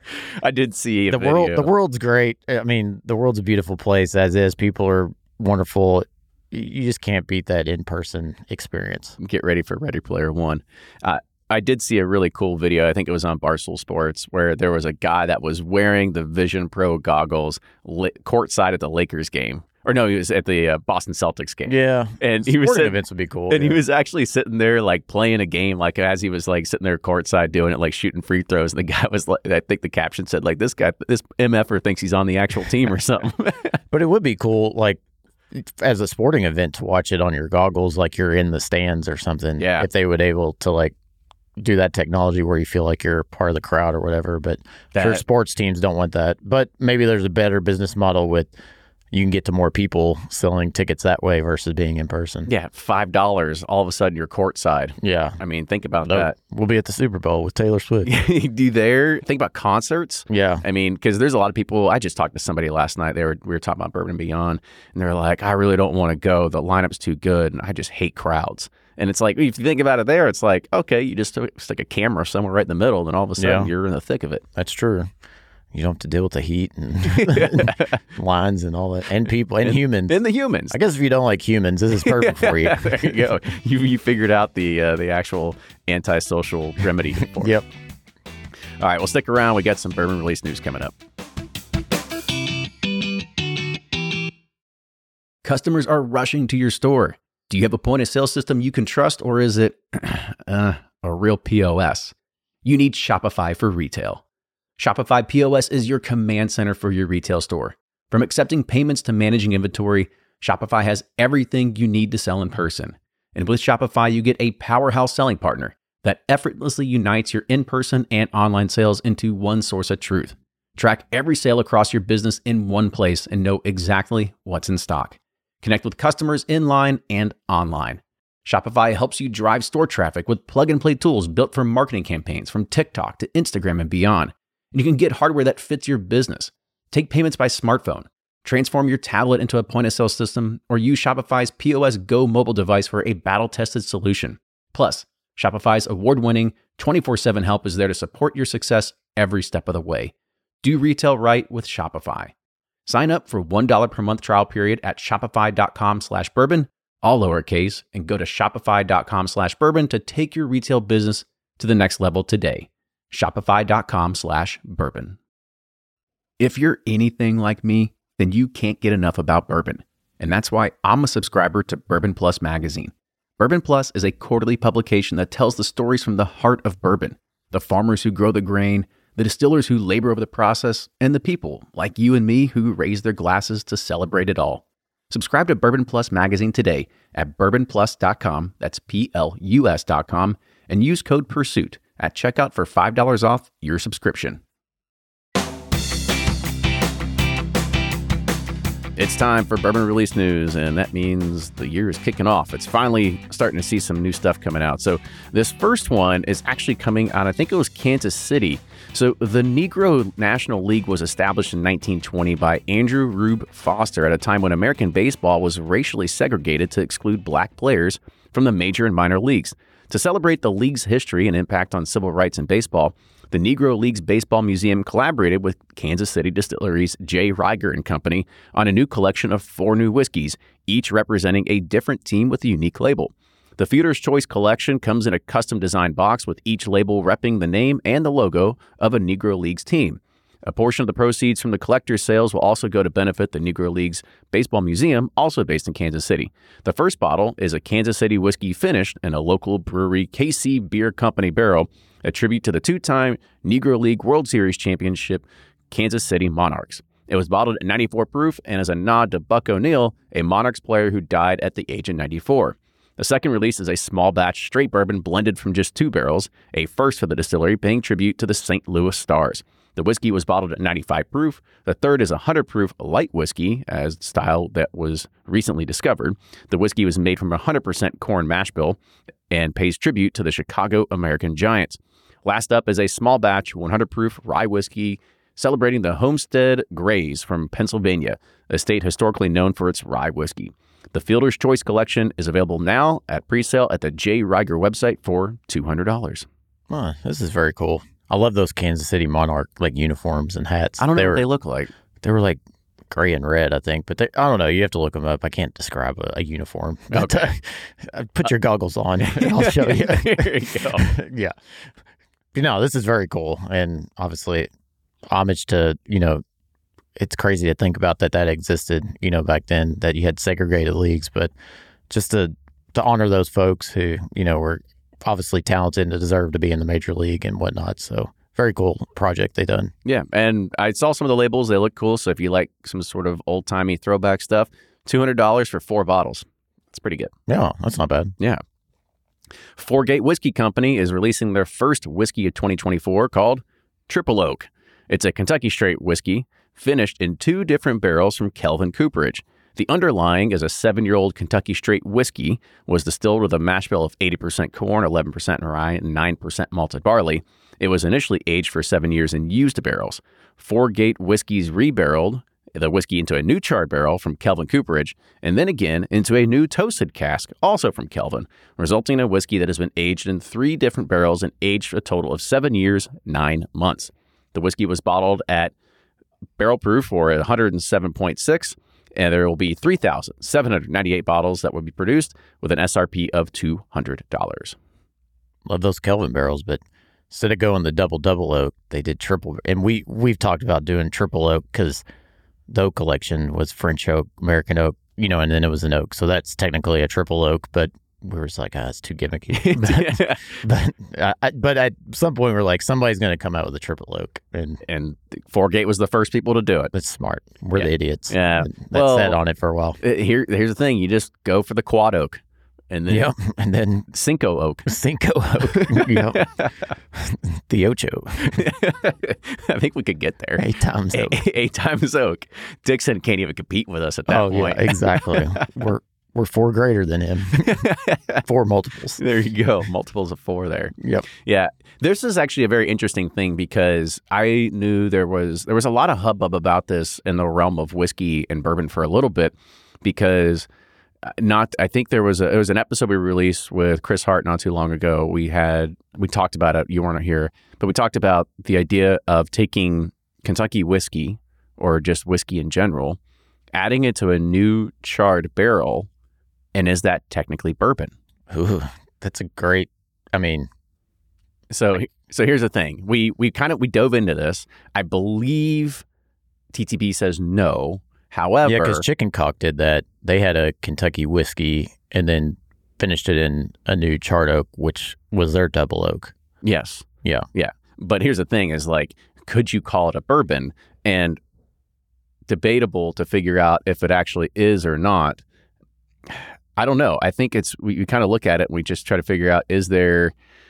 I did see a The video. world, the world's great. I mean, the world's a beautiful place as is. People are wonderful. You just can't beat that in-person experience. Get ready for Ready Player One. Uh, I did see a really cool video. I think it was on Barstool Sports where there was a guy that was wearing the Vision Pro goggles li- courtside at the Lakers game. Or no, he was at the uh, Boston Celtics game. Yeah, And he was sporting sitting, events would be cool. and yeah. he was actually sitting there like playing a game, like as he was like sitting there courtside doing it, like shooting free throws. And the guy was like, I think the caption said like, this guy, this MFer thinks he's on the actual team or something. But it would be cool, like, as a sporting event to watch it on your goggles, like you're in the stands or something. Yeah. If they would able to, like, do that technology where you feel like you're part of the crowd or whatever. But That- sure, sports teams don't want that. But maybe there's a better business model with you can get to more people selling tickets that way versus being in person. Yeah, five dollars. All of a sudden, you're courtside. Yeah. I mean, think about No, that. we'll be at the Super Bowl with Taylor Swift. Do there? Think about concerts. Yeah. I mean, because there's a lot of people. I just talked to somebody last night. They were we were talking about Bourbon and Beyond, and they're like, I really don't want to go. The lineup's too good, and I just hate crowds. And it's like, if you think about it, there, it's like, okay, you just took- stick a camera somewhere right in the middle, and then all of a sudden Yeah. you're in the thick of it. That's true. You don't have to deal with the heat and lines and all that, and people and humans. And the humans. I guess if you don't like humans, this is perfect for you. there you go. You you figured out the uh, the actual antisocial remedy for it. Yep. All right, well, stick around. We got some bourbon release news coming up. Customers are rushing to your store. Do you have a point of sale system you can trust, or is it uh, a real P O S? You need Shopify for retail. Shopify P O S is your command center for your retail store. From accepting payments to managing inventory, Shopify has everything you need to sell in person. And with Shopify, you get a powerhouse selling partner that effortlessly unites your in-person and online sales into one source of truth. Track every sale across your business in one place and know exactly what's in stock. Connect with customers in line and online. Shopify helps you drive store traffic with plug-and-play tools built for marketing campaigns from TikTok to Instagram and beyond. And you can get hardware that fits your business. Take payments by smartphone, transform your tablet into a point-of-sale system, or use Shopify's P O S Go mobile device for a battle-tested solution. Plus, Shopify's award-winning twenty-four seven help is there to support your success every step of the way. Do retail right with Shopify. Sign up for one dollar per month trial period at shopify.com slash bourbon, all lowercase, and go to shopify.com slash bourbon to take your retail business to the next level today. Shopify.com slash bourbon. If you're anything like me, then you can't get enough about bourbon. And that's why I'm a subscriber to Bourbon Plus magazine. Bourbon Plus is a quarterly publication that tells the stories from the heart of bourbon, the farmers who grow the grain, the distillers who labor over the process, and the people like you and me who raise their glasses to celebrate it all. Subscribe to Bourbon Plus magazine today at bourbon plus dot com, that's P L U S dot com, and use code PURSUIT at checkout for five dollars off your subscription. It's time for Bourbon Release News, and that means the year is kicking off. It's finally starting to see some new stuff coming out. So this first one is actually coming out, I think it was Kansas City. So the Negro National League was established in nineteen twenty by Andrew Rube Foster at a time when American baseball was racially segregated to exclude black players from the major and minor leagues. To celebrate the league's history and impact on civil rights in baseball, the Negro Leagues Baseball Museum collaborated with Kansas City Distillery's J. Riger and Company on a new collection of four new whiskeys, each representing a different team with a unique label. The Feeder's Choice collection comes in a custom-designed box with each label repping the name and the logo of a Negro Leagues team. A portion of the proceeds from the collector's sales will also go to benefit the Negro League's Baseball Museum, also based in Kansas City. The first bottle is a Kansas City whiskey finished in a local brewery K C Beer Company barrel, a tribute to the two-time Negro League World Series championship Kansas City Monarchs. It was bottled at ninety-four proof and is a nod to Buck O'Neil, a Monarchs player who died at the age of ninety-four. The second release is a small batch straight bourbon blended from just two barrels, a first for the distillery, paying tribute to the Saint Louis Stars. The whiskey was bottled at ninety-five proof. The third is a one hundred proof light whiskey, as style that was recently discovered. The whiskey was made from one hundred percent corn mash bill and pays tribute to the Chicago American Giants. Last up is a small batch one hundred proof rye whiskey celebrating the Homestead Grays from Pennsylvania, a state historically known for its rye whiskey. The Fielder's Choice collection is available now at pre-sale at the J. Riger website for two hundred dollars. Huh, this is very cool. I love those Kansas City Monarch like uniforms and hats. I don't know they what were, they look like. They were like gray and red, I think, but they, I don't know. You have to look them up. I can't describe a, a uniform. But, Okay. uh, put your goggles on and I'll show you. There you go. Yeah. You know, this is very cool. And obviously, homage to, you know, it's crazy to think about that that existed, you know, back then, that you had segregated leagues, but just to to honor those folks who, you know, were obviously talented and deserve to be in the major league and whatnot. So very cool project they done. Yeah, and I saw some of the labels. They look cool. So if you like some sort of old-timey throwback stuff, two hundred dollars for four bottles. That's pretty good. Yeah, that's not bad. Yeah. Four Gate Whiskey Company is releasing their first whiskey of twenty twenty-four called Triple Oak. It's a Kentucky straight whiskey finished in two different barrels from Kelvin Cooperage. The underlying is a seven-year-old Kentucky straight whiskey, was distilled with a mash bill of eighty percent corn, eleven percent rye, and nine percent malted barley. It was initially aged for seven years in used barrels. Four Gate Whiskey's rebarreled the whiskey into a new charred barrel from Kelvin Cooperage, and then again into a new toasted cask, also from Kelvin, resulting in a whiskey that has been aged in three different barrels and aged a total of seven years, nine months. The whiskey was bottled at barrel proof or at one hundred seven point six, and there will be three thousand seven hundred ninety-eight bottles that will be produced with an S R P of two hundred dollars. Love those Kelvin barrels, but instead of going the double double oak, they did triple. And we, we've talked about doing triple oak because the oak collection was French oak, American oak, you know, and then it was an oak. So that's technically a triple oak, but we were just like, ah, it's too gimmicky. but but, I, but at some point, we're like, somebody's going to come out with a triple oak. And And Four Gate was the first people to do it. it's smart. We're Yeah. the idiots. Yeah. That Well, sat on it for a while. Uh, Here, here's the thing. You just go for the quad oak and then Yep. And then Cinco oak. Cinco oak. Yep. The Ocho. I think we could get there. Eight times oak. Eight, eight times oak. Dixon can't even compete with us at that Oh, point. yeah, exactly. we're we're four greater than him. Four multiples. There you go. Multiples of four there. Yep. Yeah. This is actually a very interesting thing because I knew there was there was a lot of hubbub about this in the realm of whiskey and bourbon for a little bit because not I think there was a it was an episode we released with Chris Hart not too long ago. We had we talked about it. You weren't here, but we talked about the idea of taking Kentucky whiskey or just whiskey in general, adding it to a new charred barrel, and is that technically bourbon? Ooh, that's a great. I mean, So so here's the thing. We we kind of we dove into this. I believe T T B says no. However, yeah, because Chicken Cock did that. They had a Kentucky whiskey and then finished it in a new charred oak, which was their double oak. yes. Yeah. Yeah. But here's the thing is like, could you call it a bourbon? And debatable to figure out if it actually is or not. I don't know. I think it's, we, we kind of look at it and we just try to figure out, is there,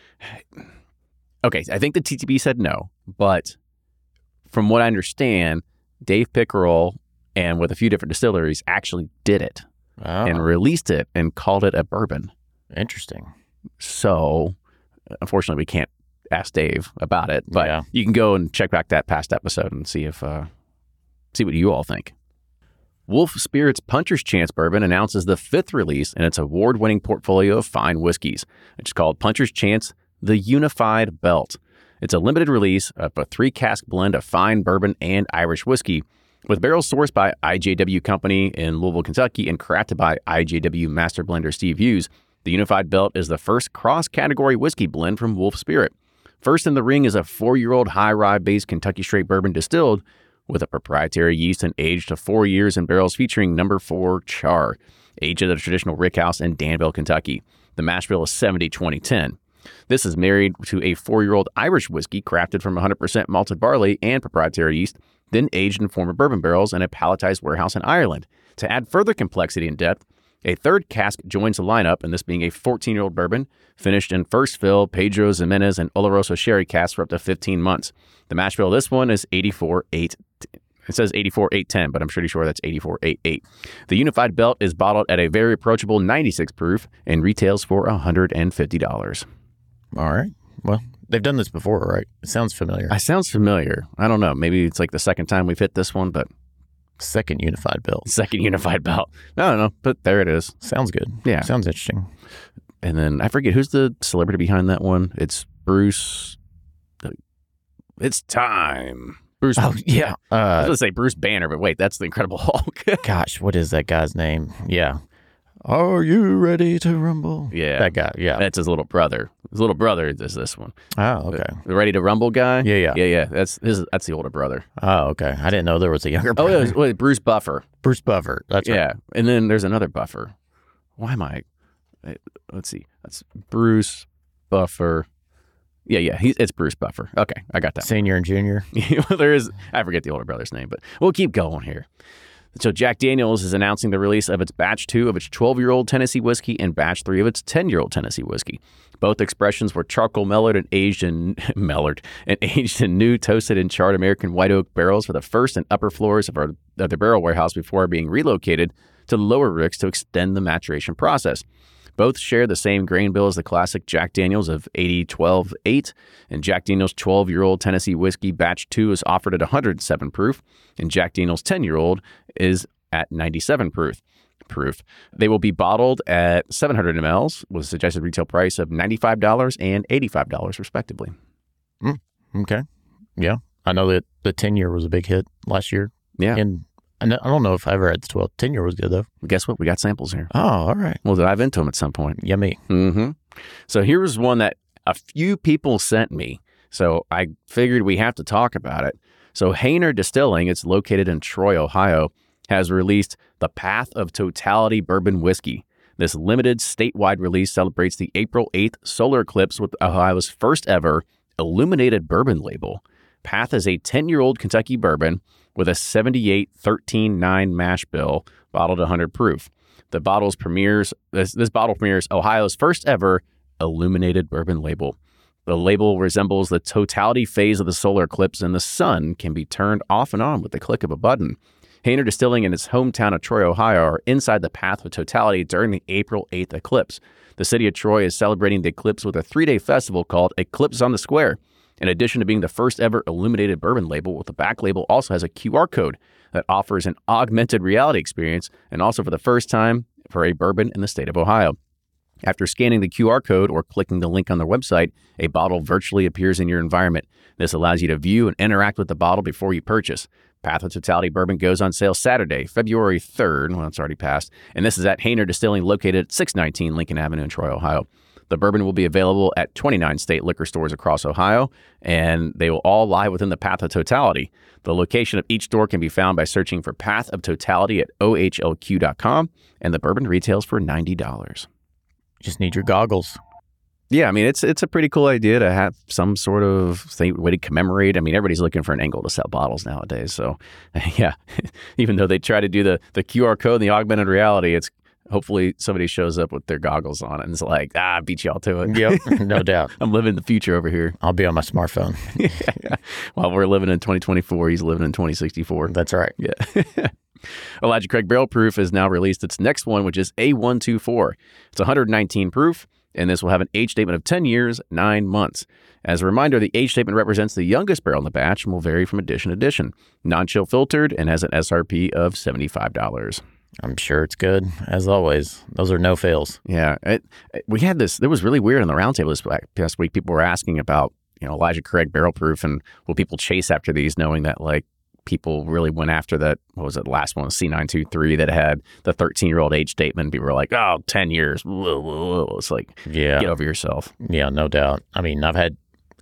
okay, I think the T T B said no, but from what I understand, Dave Pickerel and with a few different distilleries actually did it Oh, and released it and called it a bourbon. interesting. So unfortunately, we can't ask Dave about it, but Yeah. you can go and check back that past episode and see if, uh, see what you all think. Wolf Spirits Puncher's Chance Bourbon announces the fifth release in its award-winning portfolio of fine whiskeys. It's called Puncher's Chance, the Unified Belt. It's a limited release of a three-cask blend of fine bourbon and Irish whiskey, with barrels sourced by I J W Company in Louisville, Kentucky, and crafted by I J W Master Blender Steve Hughes. The Unified Belt is the first cross-category whiskey blend from Wolf Spirit. First in the ring is a four-year-old high rye based Kentucky Straight Bourbon distilled with a proprietary yeast and aged to four years in barrels featuring number four char, aged at a traditional rick house in Danville, Kentucky. The mash bill is seventy twenty ten. This is married to a four-year-old Irish whiskey crafted from one hundred percent malted barley and proprietary yeast, then aged in former bourbon barrels in a palletized warehouse in Ireland. To add further complexity and depth, a third cask joins the lineup, and this being a fourteen-year-old bourbon finished in first fill, Pedro Ximénez, and Oloroso sherry casks for up to fifteen months. The mash bill of this one is eighty-four eight. It says eighty-four eight ten, but I'm pretty sure that's eighty-four eight eight. The Unified Belt is bottled at a very approachable ninety-six proof and retails for one hundred fifty dollars. All right. Well, they've done this before, right? It sounds familiar. It sounds familiar. I don't know. Maybe it's like the second time we've hit this one, but... Second Unified Belt. Second Unified Belt. I don't know, but there it is. Sounds good. Yeah. Sounds interesting. And then I forget, who's the celebrity behind that one? It's Bruce... It's time. Bruce... Oh, yeah. Uh, I was going to say Bruce Banner, but wait, that's the Incredible Hulk. Gosh, what is that guy's name? Yeah. Are you ready to rumble? Yeah. That guy, yeah. That's his little brother. His little brother is this one. Oh, okay. The Ready to Rumble guy? Yeah, yeah. Yeah, yeah. That's his, that's the older brother. Oh, okay. I didn't know there was a younger Oh, brother. yeah, it was, wait, Bruce Buffer. Bruce Buffer. That's right. Yeah. And then there's another Buffer. Why am I... Let's see. That's Bruce Buffer. Yeah, yeah. He's, it's Bruce Buffer. Okay, I got that. Senior and junior. Well, there is... I forget the older brother's name, but we'll keep going here. So Jack Daniel's is announcing the release of its batch two of its twelve-year-old Tennessee whiskey and batch three of its ten-year-old Tennessee whiskey. Both expressions were charcoal mellowed and aged in mellowed and aged in new toasted and charred American white oak barrels for the first and upper floors of, our, of the barrel warehouse before being relocated to the lower ricks to extend the maturation process. Both share the same grain bill as the classic Jack Daniel's of eighty twelve eight, and Jack Daniel's twelve-year-old Tennessee whiskey batch two is offered at one hundred seven proof, and Jack Daniel's ten-year-old is at ninety-seven proof. Proof. They will be bottled at seven hundred milliliters with a suggested retail price of ninety-five dollars and eighty-five dollars respectively. Mm, okay. Yeah. I know that the ten-year was a big hit last year. Yeah. And I don't know if I ever had the twelve. ten-year was good, though. Guess what? We got samples here. Oh, all right. We'll dive into them at some point. Yummy. Mm-hmm. So here's one that a few people sent me. So I figured we have to talk about it. So Hainer Distilling, it's located in Troy, Ohio, has released the Path of Totality Bourbon Whiskey. This limited statewide release celebrates the April eighth solar eclipse with Ohio's first ever illuminated bourbon label. Path is a ten-year-old Kentucky bourbon with a seventy-eight thirteen nine mash bill, bottled one hundred proof. The bottle's premieres this, this bottle premieres Ohio's first ever illuminated bourbon label. The label resembles the totality phase of the solar eclipse, and the sun can be turned off and on with the click of a button. Hainer Distilling in its hometown of Troy, Ohio, are inside the path of totality during the April eighth eclipse. The city of Troy is celebrating the eclipse with a three-day festival called Eclipse on the Square. In addition to being the first ever illuminated bourbon label, the back label also has a Q R code that offers an augmented reality experience, and also for the first time for a bourbon in the state of Ohio. After scanning the Q R code or clicking the link on their website, a bottle virtually appears in your environment. This allows you to view and interact with the bottle before you purchase. Path of Totality Bourbon goes on sale Saturday, February third. Well, it's already passed. And this is at Hainer Distilling, located at six nineteen Lincoln Avenue in Troy, Ohio. The bourbon will be available at twenty-nine state liquor stores across Ohio, and they will all lie within the Path of Totality. The location of each store can be found by searching for Path of Totality at O H L Q dot com, and the bourbon retails for ninety dollars. Just need your goggles. Yeah, I mean, it's it's a pretty cool idea to have some sort of thing, way to commemorate. I mean, everybody's looking for an angle to sell bottles nowadays. So, yeah, even though they try to do the, the Q R code and the augmented reality, it's hopefully somebody shows up with their goggles on it and it's like, ah, I beat y'all to it. Yep, no doubt. I'm living the future over here. I'll be on my smartphone. Yeah. While we're living in twenty twenty-four, he's living in twenty sixty-four. That's right. Yeah. Elijah Craig Barrel Proof has now released its next one, which is A one twenty-four. It's one hundred nineteen proof, and this will have an age statement of ten years, nine months. As a reminder, the age statement represents the youngest barrel in the batch and will vary from edition to edition. Non-chill filtered and has an S R P of seventy-five dollars. I'm sure it's good, as always. Those are no fails. Yeah. It, it, we had this, it was really weird on the roundtable this past week. People were asking about, you know, Elijah Craig Barrel Proof and will people chase after these knowing that, like, people really went after that, what was it, the last one, C nine two three, that had the thirteen-year-old age statement. People were like, oh, ten years. Whoa, whoa, whoa. It's like, yeah. Get over yourself. Yeah, no doubt. I mean, I've had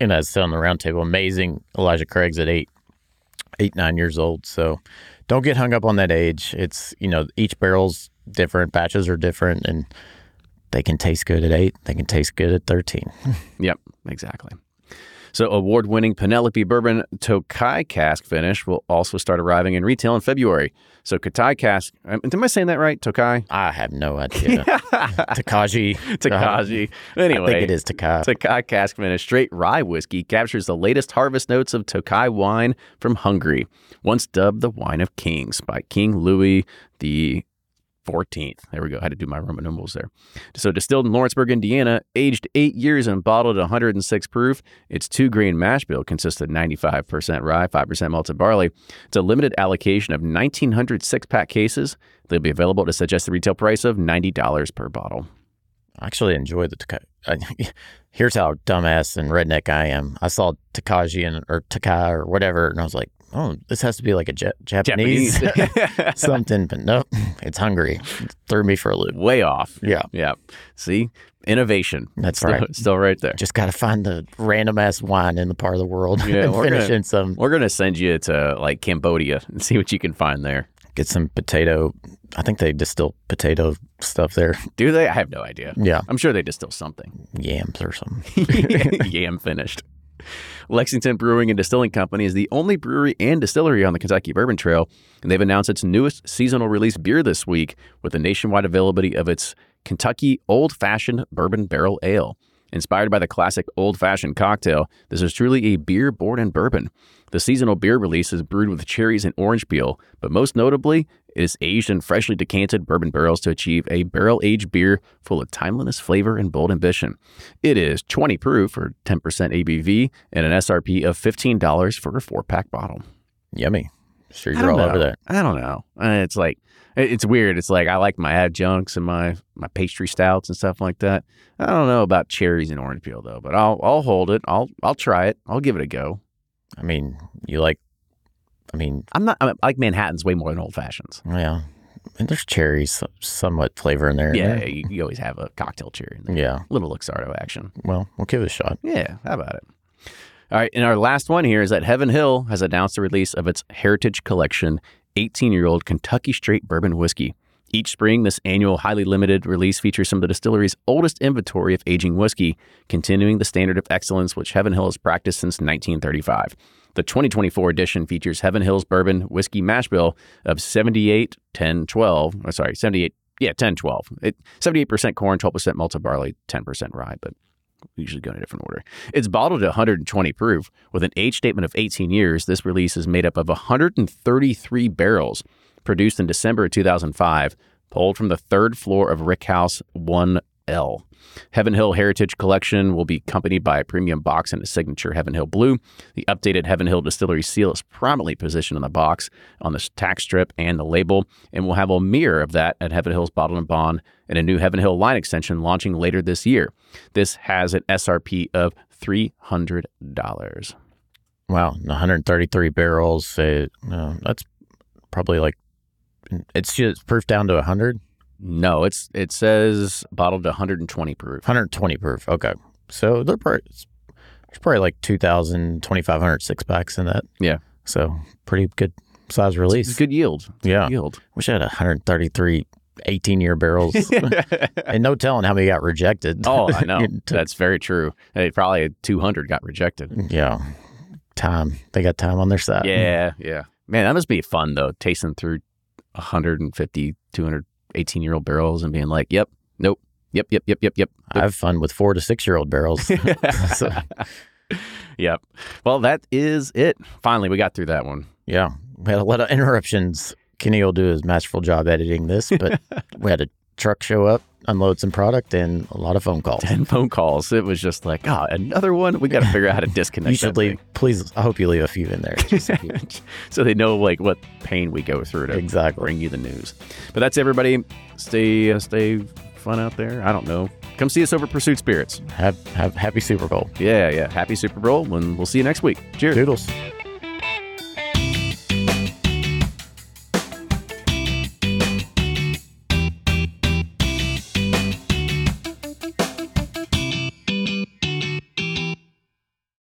and as said on the roundtable, amazing Elijah Craig's at eight, eight, nine years old. So don't get hung up on that age. It's, you know, each barrel's different, batches are different, and they can taste good at eight. They can taste good at thirteen. Yep, exactly. So award-winning Penelope Bourbon Tokai cask finish will also start arriving in retail in February. So Tokai cask, am I saying that right? Tokai? I have no idea. Takaji. Takaji. Anyway. I think it is Tokai. Tokai cask finish straight rye whiskey captures the latest harvest notes of Tokai wine from Hungary, once dubbed the Wine of Kings by King Louis the fourteenth. There we go. I had to do my Roman numerals there. So distilled in Lawrenceburg, Indiana, aged eight years and bottled at one hundred six proof. Its two-grain mash bill consists of ninety-five percent rye, five percent malted barley. It's a limited allocation of nineteen hundred six-pack cases. They'll be available at a suggested retail price of ninety dollars per bottle. I actually enjoy the Tokai. Here's how dumbass and redneck I am. I saw Takaji and, or Takai or whatever, and I was like, oh, this has to be like a ja- Japanese, Japanese. something, but no, it's Hungary. It threw me for a loop. Way off. Yeah. Yeah. See? Innovation. That's still, right. Still right there. Just got to find the random ass wine in the part of the world yeah, and we're finish gonna, in some. We're going to send you to like Cambodia and see what you can find there. Get some potato. I think they distill potato stuff there. Do they? I have no idea. Yeah. I'm sure they distill something. Yams or something. Yam finished. Lexington Brewing and Distilling Company is the only brewery and distillery on the Kentucky Bourbon Trail, and they've announced its newest seasonal release beer this week with the nationwide availability of its Kentucky Old Fashioned Bourbon Barrel Ale. Inspired by the classic old-fashioned cocktail, this is truly a beer born in bourbon. The seasonal beer release is brewed with cherries and orange peel, but most notably, it is aged in freshly decanted bourbon barrels to achieve a barrel-aged beer full of timeless flavor and bold ambition. It is twenty proof or ten percent A B V and an S R P of fifteen dollars for a four-pack bottle. Yummy. Sure you're all know. over that. I don't know. It's like, it's weird. It's like I like my adjuncts and my, my pastry stouts and stuff like that. I don't know about cherries and orange peel though, but I'll I'll hold it. I'll I'll try it. I'll give it a go. I mean, you like, I mean, I'm not. I like Manhattans way more than old fashions. Yeah, and there's cherries, somewhat flavor in there. Yeah, there. You, you always have a cocktail cherry in there. Yeah, little Luxardo action. Well, we'll give it a shot. Yeah, how about it? All right, and our last one here is that Heaven Hill has announced the release of its Heritage Collection eighteen-year-old Kentucky Straight Bourbon Whiskey. Each spring, this annual highly limited release features some of the distillery's oldest inventory of aging whiskey, continuing the standard of excellence which Heaven Hill has practiced since nineteen thirty-five. The twenty twenty-four edition features Heaven Hill's Bourbon Whiskey Mash Bill of seventy-eight, ten, twelve. Oh, sorry, seventy-eight, yeah, ten, twelve. It, seventy-eight percent corn, twelve percent malted barley, ten percent rye, but we usually go in a different order. It's bottled at one hundred twenty proof. With an age statement of eighteen years, this release is made up of one hundred thirty-three barrels produced in December of two thousand five, pulled from the third floor of Rick House one L. Heaven Hill Heritage Collection will be accompanied by a premium box and a signature Heaven Hill Blue. The updated Heaven Hill Distillery seal is prominently positioned on the box, on the tack strip, and the label, and we'll have a mirror of that at Heaven Hill's Bottled and Bond and a new Heaven Hill line extension launching later this year. This has an S R P of three hundred dollars. Wow, one hundred thirty-three barrels. Uh, no, that's probably like, it's just proof down to one hundred? No, it's it says bottled to one hundred twenty proof. one hundred twenty proof. Okay, so they're probably, there's probably like two thousand, twenty-five hundred six packs in that. Yeah, so pretty good size release. It's good yield. It's yeah, good yield. Wish I had one hundred thirty-three eighteen-year barrels, and no telling how many got rejected. Oh, I know. That's very true. Hey, probably two hundred got rejected. Yeah, time. They got time on their side. Yeah, yeah. Man, that must be fun though, tasting through one hundred fifty, two hundred eighteen-year-old barrels and being like, yep, nope, yep, yep, yep, yep, yep. I have fun with four to six-year-old barrels. So. Yep. Well, that is it. Finally, we got through that one. Yeah. We had a lot of interruptions. Kenny will do his masterful job editing this, but we had a truck show up, unload some product, and a lot of phone calls. Ten phone calls. It was just like, oh, another one? We got to figure out how to disconnect You should leave, please, I hope you leave a few in there. So they know like what pain we go through to exactly. bring you the news. But that's everybody. Stay, uh, stay fun out there. I don't know. Come see us over at Pursuit Spirits. Have, have happy Super Bowl. Yeah, yeah. Happy Super Bowl, and we'll see you next week. Cheers. Doodles.